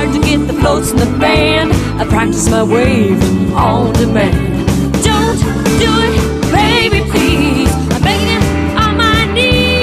hard to get the floats in the band. I practice my wave on demand. Don't do it, baby, please. I'm begging you on my knees.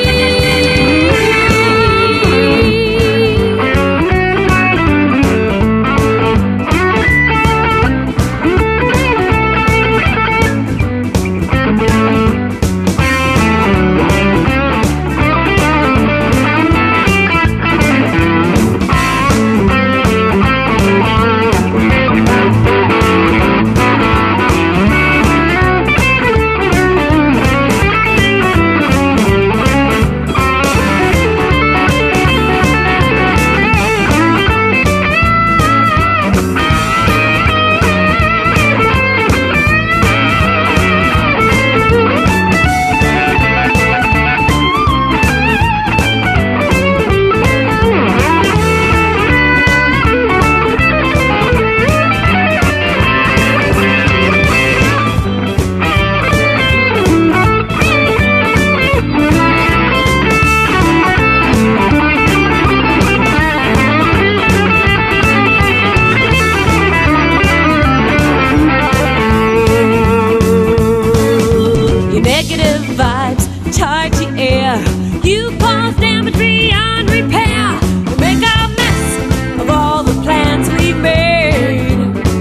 Negative vibes charge the air. You cause damage beyond repair. You make a mess of all the plans we've made.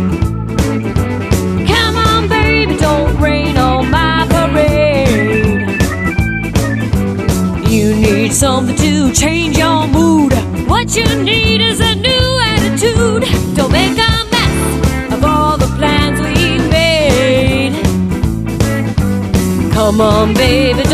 Come on, baby, don't rain on my parade. You need something to change your mood. What you need is a new attitude. Don't make a mess of all the plans we've made. Come on, baby.